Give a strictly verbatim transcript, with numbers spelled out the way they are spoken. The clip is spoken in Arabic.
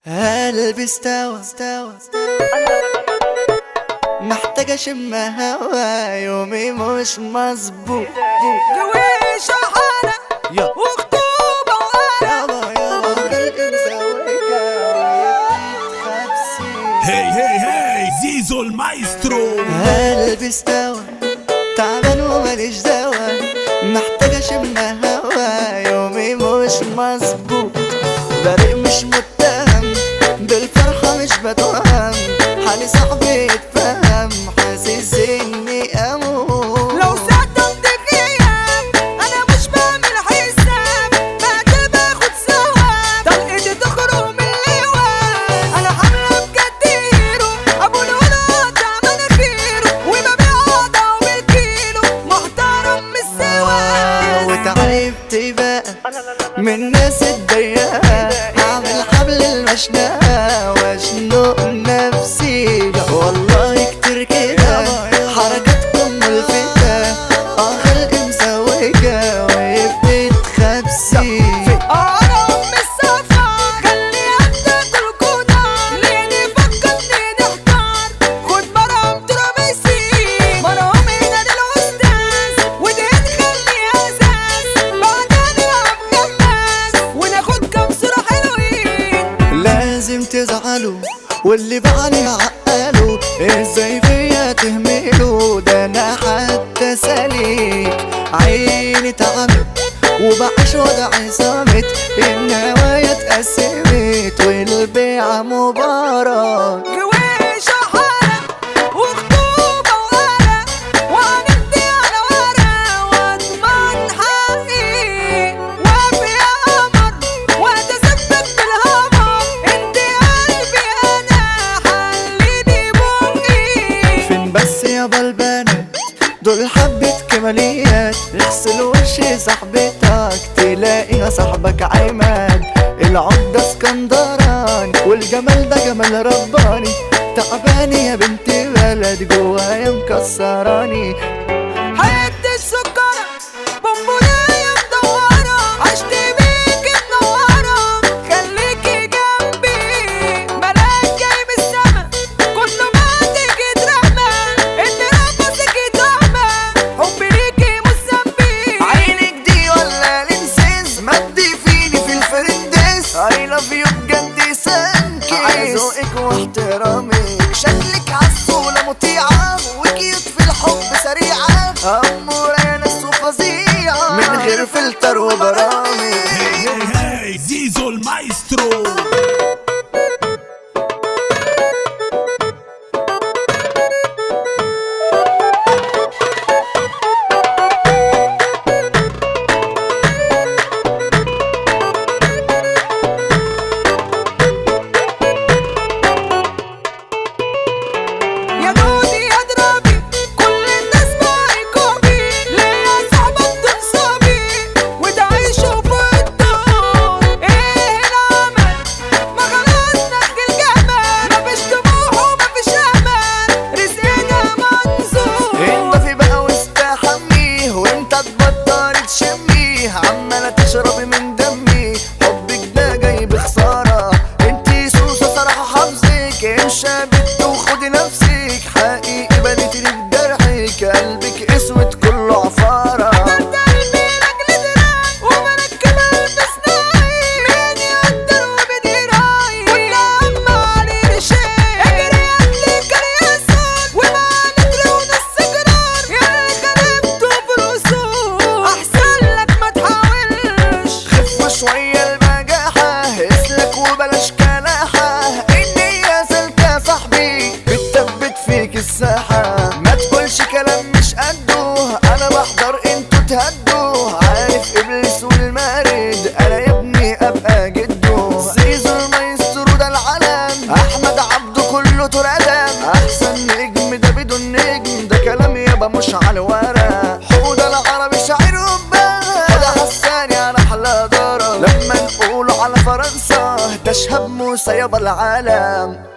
قلبي استوى استوى محتاج اشم هوا، يومي مش مظبوط. جويشة حالة وخطوبة وقلق يابا يابا قلبي مسويكة هي هي هي زيزو المايسترو. قلبي استوى تعبان وماليش دوا، محتاج اشم هوا، يومي مش مظبوط. بريء مش متهم، بالفرحة مش بتوهم، حالي صاحبي يتفهم، حاسس اني اموت. لو صدمت فيا انا مش بعمل حساب، بعد باخد ثواب طلقتي تخرج من اللواء. انا حاملة بجد هيرو، ابو الولاد قطع مناخيره، وببيع قطع بالكيلو، محترم مش سوا. وتعبت بقى من الناس الضيقة، هعمل حبل المشنقة واشنق نفسي. والله كتير كده حركاتكم ملفتة، اه خلقي مسويكة وبتتخبسي. انا ام السفر خلي عندك الكودا، ليه فكرني نحتار، خد مرهم ترابيسي، مرهم هنا للاستاذ، ودي تخلي اساس، بعدها نلعب خماس وناخد كام صورة حلوين. لازم تزعلوا واللي بعلي عقلوا، ازاي فيا تهملوا، ده انا حتى سليك عيني تعبت وبعيش وضعي صامت، النوايا اتقسمت والبيع مبارك. جويشة حالة وخطوبة وقلق، وهنمضي على ورق واضمن حقي، وافي يا قمر واتثبت بالهمر، انت قلبي انا حليني بقي. فين بس يا بلبانة دول حبة كماليات، اغسل وش صاحبتك تلاقيها صاحبك عماد. العمدة اسكندراني والجمال ده جمال رباني، تعباني يا بنت بلد جوايا مكسراني. حياتي السكرة بونبوناية مدورة، عشت بيكي منورة، خليكي جنبي، ملاك جاي من السما، كل ما تيجي ترمى، انت رقصك طعمة، حبي ليكي مش ذنبي. عينك دي ولا لنسيز، مدي فيني في الفرندس، I love you بجد سانكيس، على ذوقك واحترامك، شكلك عسولة مطيعة، وكيوت في الحب سريعة، أمورة يا ناس وفظيعة، من غير فلتر وبرامج. هي هي هي زيزو المايسترو. يا دودي يا درابي كل الناس بايكوبي، ليا صاحبك تنصبي وده عيشه في الدور. ايه العمل ما خلاص نخ الجمال، مفيش طموح ومفيش امل، رزقنا منظور. انت في بقى واستحميه، وانت تبطل تشميه، عمالة تشربي من دمي، حبك ده جاي بخسارة، انتي سوسة صراحة حافظك، امشي بت وخدي نفسك، حقيقي بنيتي لك جرحك، قلبك اسود كله عفارة. عملت قلبي رجل دراعي ومركب البس ناعي، مين يقدر وبدي راعي، كنت اهم عليه شيء، اجري قبلي كريا صوت، ومع نتر ونص جرار، يا خربته في الوصول، احسن لك ما تحاولش. خف شوية البجاحة، اسلك وبلاش كلاحة، النية سالكة صاحبي بتثبت فيك الساحة، ما تقولش كلام مش قده، انا بحضر انتوا تهدوا، عارف ابليس والمارد، انا يا ابني ابقى جده. زيزو المايسترو ده العلم، احمد عبده كله تردم، احسن نجم ده بدون نجم، ده كلام يابا مش على الورق، حوده العربي شاعر وباه، ده حساني على احلى ضرب، لما نقولوا على فرنسا ده شهاب موسى يابا العالم.